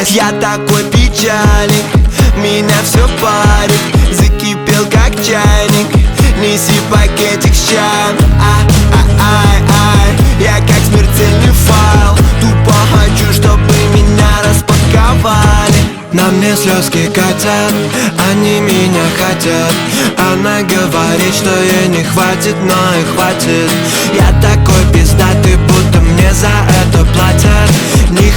Я такой печальник, меня все парит. Закипел как чайник, неси пакетик с чаем. Я как смертельный файл, тупо хочу, чтобы меня распаковали. На мне слезки катят, они меня хотят. Она говорит, что ей не хватит, но и хватит. Я такой пиздатый, будто мне за это платят.